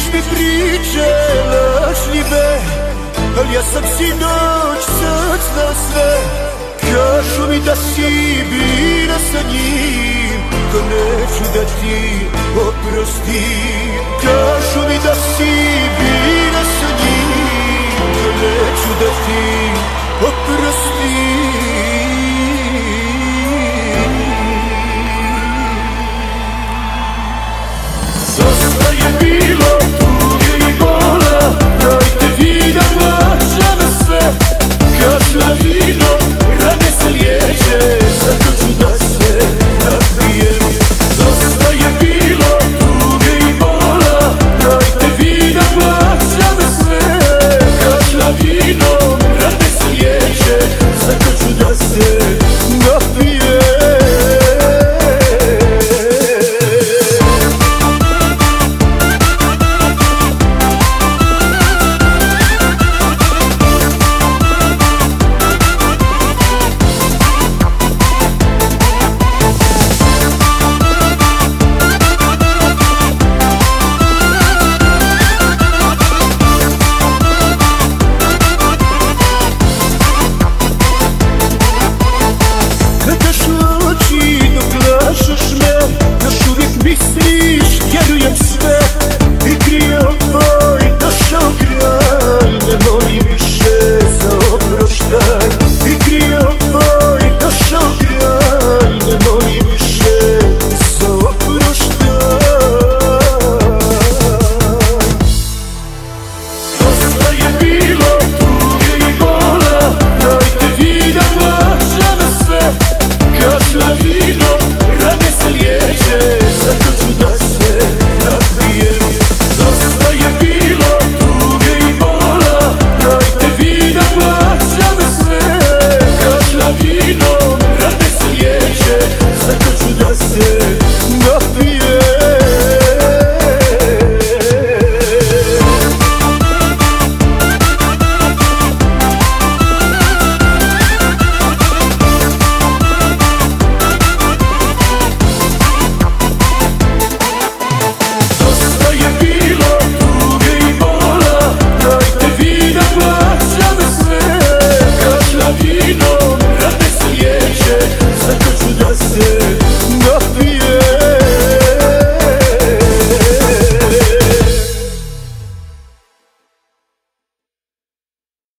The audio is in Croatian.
mi priče lažljive, al ja sam sinoć saznao sve. Kažu mi da si bila sa njim, to neću da ti oprostim. Kažu mi da si bila sa njim, to neću da ti oprostim. Dosta je bilo tuge i bola, dajte vi da plaćam sve. Kad na vino